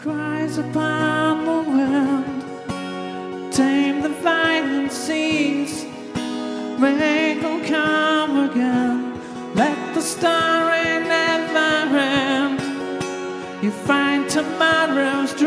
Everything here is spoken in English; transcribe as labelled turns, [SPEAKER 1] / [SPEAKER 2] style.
[SPEAKER 1] cries upon the wind, tame the violent seas, make them come again. Let the story never end. You find tomorrow's dream.